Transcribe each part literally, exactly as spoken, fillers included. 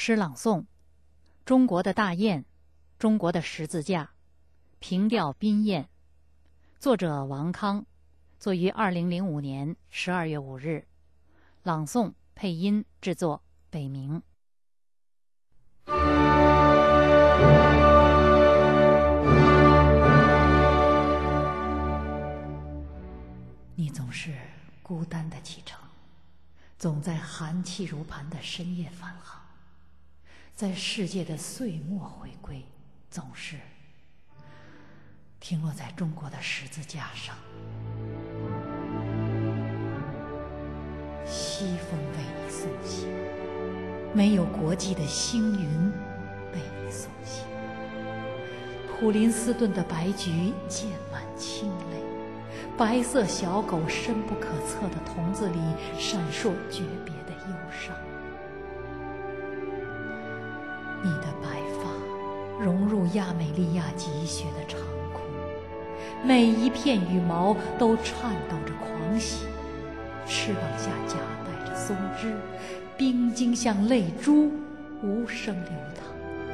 诗朗诵：中国的大雁，中国的十字架，平调宾雁。作者王康，作于二零零五年十二月五日。朗诵、配音、制作北明。 你总是孤单的启程，总在寒气如磐的深夜返航，在世界的岁末回归，总是停落在中国的十字架上。西风为你送行，没有国际的星云为你送行。普林斯顿的白菊溅满清泪，白色小狗深不可测的瞳子里闪烁诀别的忧伤。你的白发融入亚美利亚积雪的长裤，每一片羽毛都颤抖着狂喜，翅膀下夹带着松枝，冰晶像泪珠无声流淌。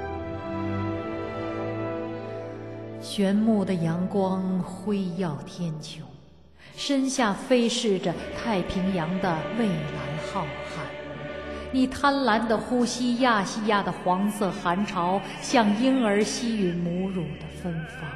玄木的阳光辉耀天穹，身下飞逝着太平洋的蔚蓝浩瀚。你贪婪地呼吸亚细亚的黄色寒潮，像婴儿吸吮母乳的芬芳。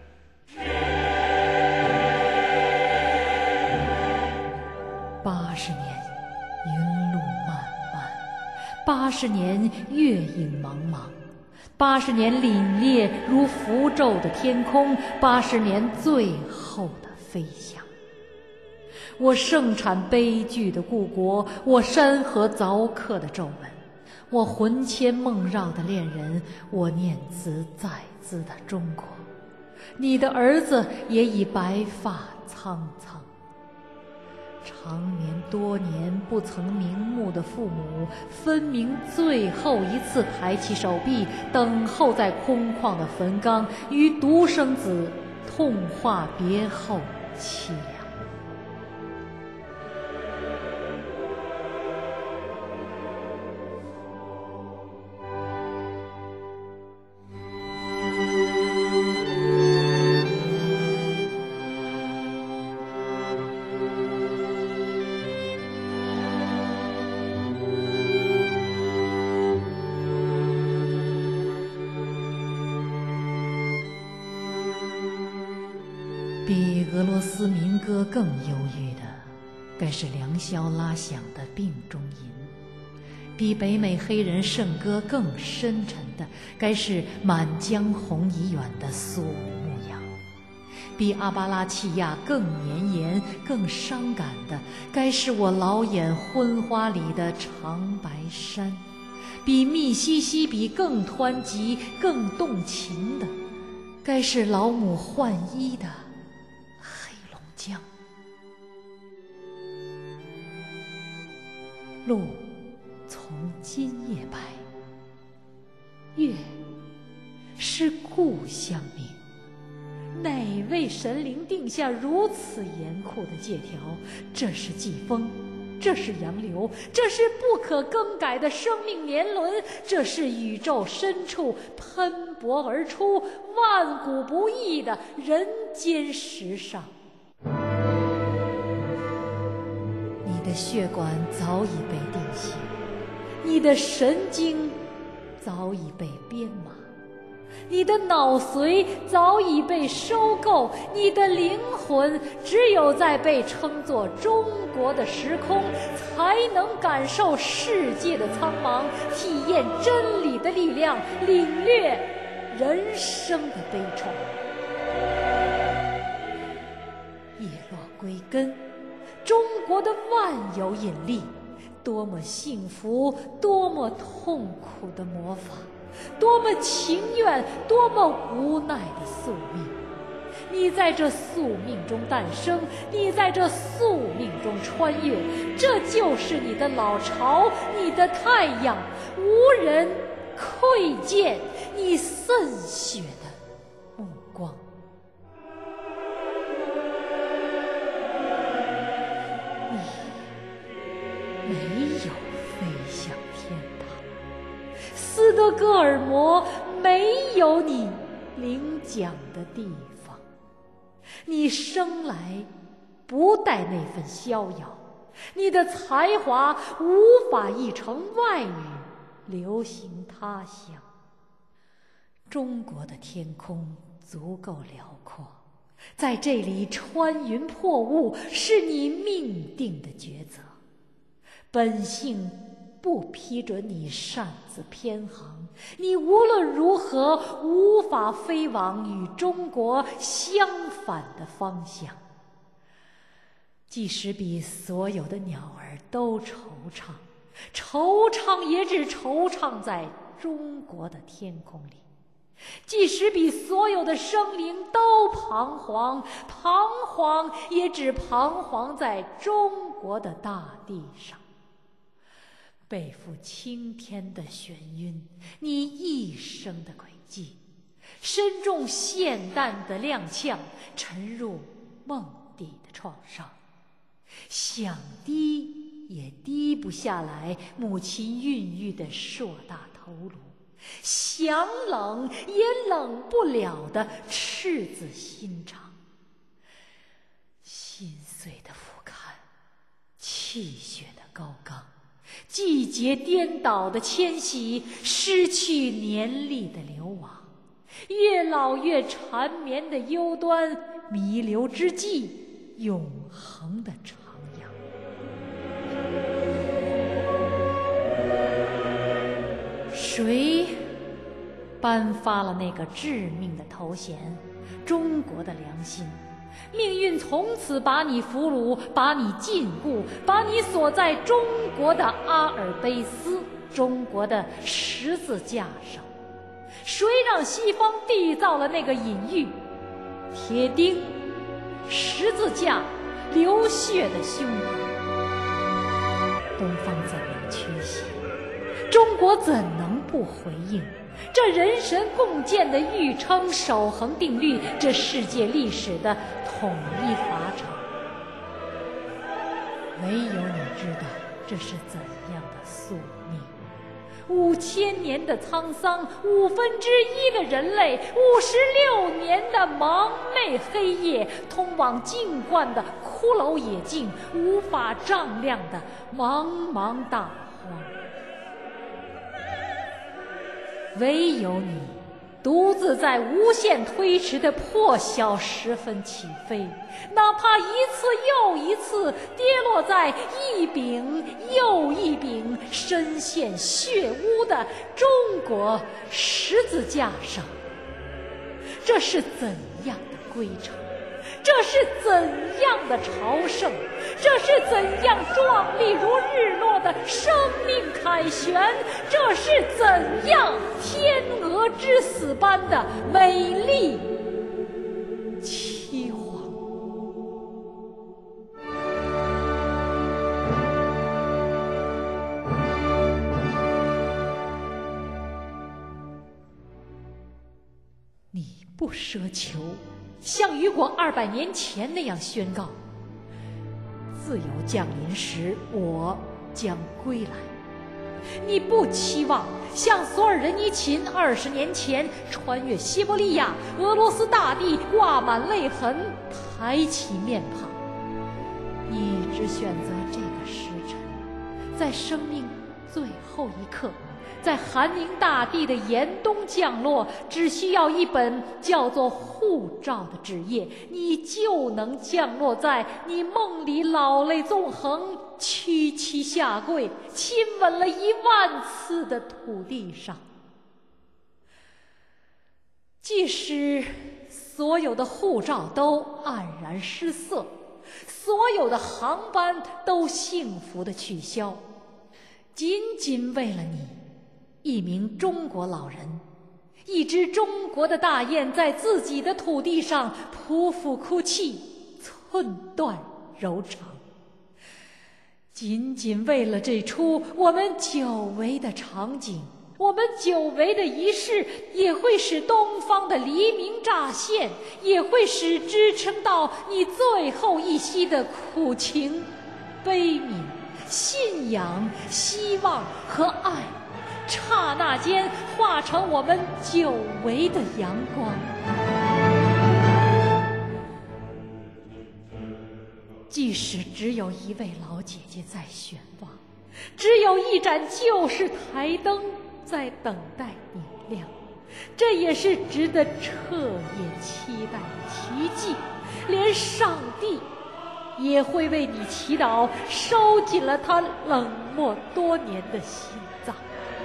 八十年云路漫漫，八十年月影茫茫，八十年凛冽如符咒的天空，八十年最后的飞翔。我盛产悲剧的故国，我山河凿刻的皱纹，我魂牵梦绕的恋人，我念兹在兹的中国。你的儿子也已白发苍苍。长眠多年不曾瞑目的父母，分明最后一次抬起手臂，等候在空旷的坟岗，与独生子痛话别后凄凉。比俄罗斯民歌更忧郁的，该是良宵拉响的病中吟；比北美黑人圣歌更深沉的，该是满江红已远的苏武牧羊；比阿巴拉契亚更绵延、更伤感的，该是我老眼昏花里的长白山；比密西西比更湍急、更动情的，该是老母换衣的江。路从今夜白，月是故乡明。哪位神灵定下如此严酷的借条？这是季风，这是洋流，这是不可更改的生命年轮，这是宇宙深处喷薄而出、万古不易的人间时尚。你的血管早已被定型，你的神经早已被编码，你的脑髓早已被收购，你的灵魂只有在被称作中国的时空，才能感受世界的苍茫，体验真理的力量，领略人生的悲怆。叶落归根，中国的万有引力，多么幸福，多么痛苦的魔法，多么情愿，多么无奈的宿命。你在这宿命中诞生，你在这宿命中穿越，这就是你的老巢，你的太阳，无人窥见你渗血的目光。没有飞向天堂， 斯德哥尔摩没有你领奖的地方。你生来不带那份逍遥，你的才华无法译成外语，流行他乡。中国的天空足够辽阔，在这里穿云破雾是你命定的抉择。本性不批准你擅自偏航，你无论如何无法飞往与中国相反的方向。即使比所有的鸟儿都惆怅，惆怅也只惆怅在中国的天空里；即使比所有的生灵都彷徨，彷徨也只彷徨在中国的大地上。背负青天的眩晕，你一生的轨迹；身中霰弹的踉跄，沉入梦底的创伤。想低也低不下来母亲孕育的硕大头颅，想冷也冷不了的赤子心肠。心碎的俯瞰，气血的高冈，季节颠倒的迁徙，失去年历的流亡，越老越缠绵的忧端，弥留之际永恒的徜徉。谁颁发了那个致命的头衔——中国的良心？命运从此把你俘虏，把你禁锢，把你锁在中国的阿尔卑斯，中国的十字架上。谁让西方缔造了那个隐喻？铁钉、十字架、流血的胸膛。东方怎能屈膝？中国怎能不回应？这人神共建的预称守恒定律，这世界历史的统一法场，唯有你知道这是怎样的宿命。五千年的沧桑，五分之一的人类，五十六年的盲昧黑夜，通往静观的骷髅野径，无法丈量的茫茫大荒。唯有你独自在无限推迟的破晓时分起飞，哪怕一次又一次跌落在一柄又一柄深陷血污的中国十字架上。这是怎样的归程？这是怎样的朝圣？这是怎样壮丽如日落的生命凯旋？这是怎样天鹅之死般的美丽凄惶？你不奢求像雨果二百年前那样宣告：自由降临时，我将归来。你不期望像索尔仁尼琴二十年前穿越西伯利亚，俄罗斯大地挂满泪痕，抬起面庞。你只选择这个时辰，在生命最后一刻，在寒凝大地的严冬降落，只需要一本叫做护照的纸页，你就能降落在你梦里老泪纵横、屈膝下跪、亲吻了一万次的土地上。即使所有的护照都黯然失色，所有的航班都幸福地取消，仅仅为了你，一名中国老人，一只中国的大雁在自己的土地上匍匐哭泣，寸断柔肠。仅仅为了这出我们久违的场景，我们久违的仪式，也会使东方的黎明乍现，也会使支撑到你最后一息的苦情、悲悯、信仰、希望和爱刹那间化成我们久违的阳光。即使只有一位老姐姐在悬望，只有一盏旧式台灯在等待点亮，这也是值得彻夜期待的奇迹。连上帝也会为你祈祷，收紧了他冷漠多年的心脏。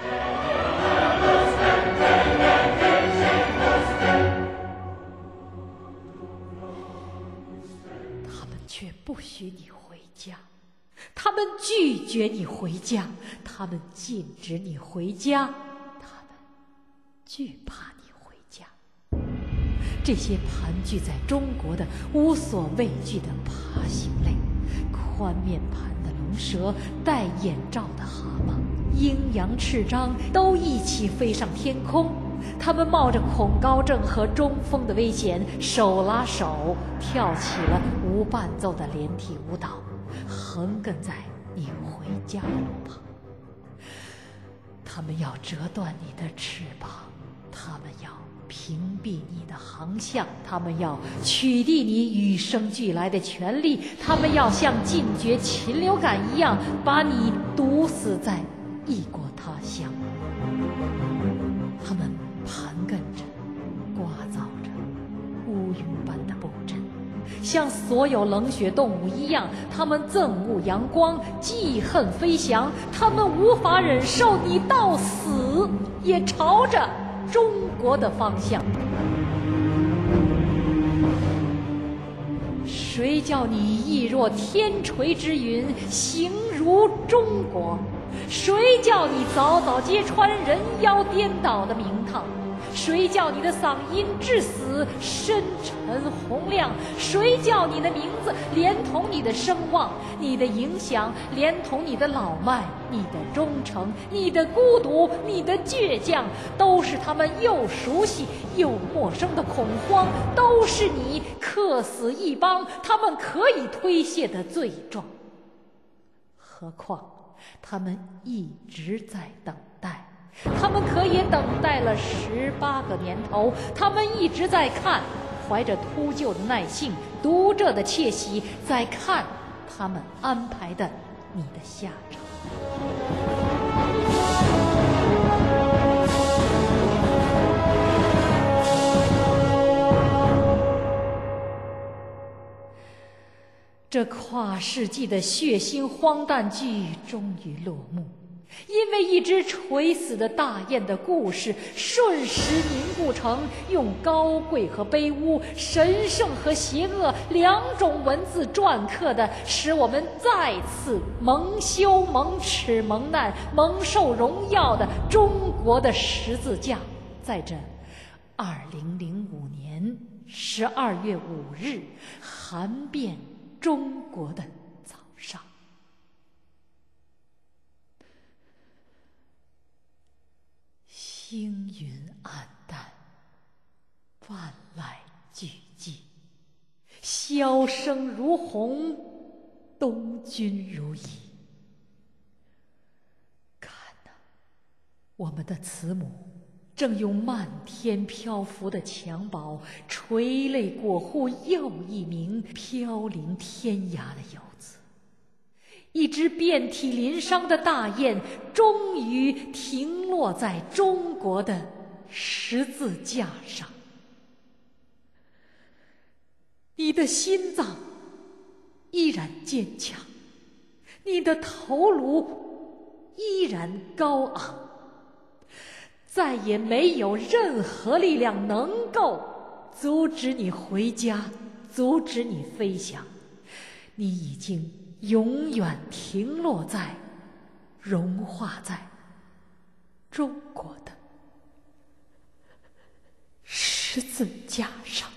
他们却不许你回家，他们拒绝你回家，他们禁止你回家，他们惧怕你回家。这些盘踞在中国的无所畏惧的爬行类，宽面盘的龙蛇，戴眼罩的蛤蟆，阴阳翅章都一起飞上天空。他们冒着恐高症和中风的危险，手拉手跳起了无伴奏的连体舞蹈，横亘在你回家的路旁。他们要折断你的翅膀，他们要屏蔽你的航向，他们要取缔你与生俱来的权利，他们要像禁绝禽流感一样把你毒死在异国他乡。他们盘亘着，刮噪着乌云般的布阵，像所有冷血动物一样，他们憎恶阳光，记恨飞翔，他们无法忍受你到死也朝着中国的方向。谁叫你意若天垂之云，行如中国？谁叫你早早揭穿人妖颠倒的名堂？谁叫你的嗓音至死深沉洪亮？谁叫你的名字连同你的声望、你的影响，连同你的老迈、你的忠诚、你的孤独、你的倔强，都是他们又熟悉又陌生的恐慌，都是你客死异邦他们可以推卸的罪状。何况他们一直在等待，他们可也等待了十八个年头，他们一直在看，怀着秃鹫的耐性，读者的窃喜，在看他们安排的你的下场。这跨世纪的血腥荒诞剧终于落幕，因为一只垂死的大雁的故事，瞬时凝固成用高贵和卑污、神圣和邪恶两种文字篆刻的，使我们再次蒙羞、蒙耻、蒙难、蒙受荣耀的中国的十字架，在这二零零五年十二月五日寒遍中国的早上。星云暗淡，万籁俱寂，箫声如洪，东君如蚁。看哪，我们的慈母正用漫天漂浮的襁褓垂泪裹护又一名飘零天涯的游子。一只遍体鳞伤的大雁终于停落在中国的十字架上。你的心脏依然坚强，你的头颅依然高昂，再也没有任何力量能够阻止你回家，阻止你飞翔。你已经永远停落在，融化在中国的十字架上。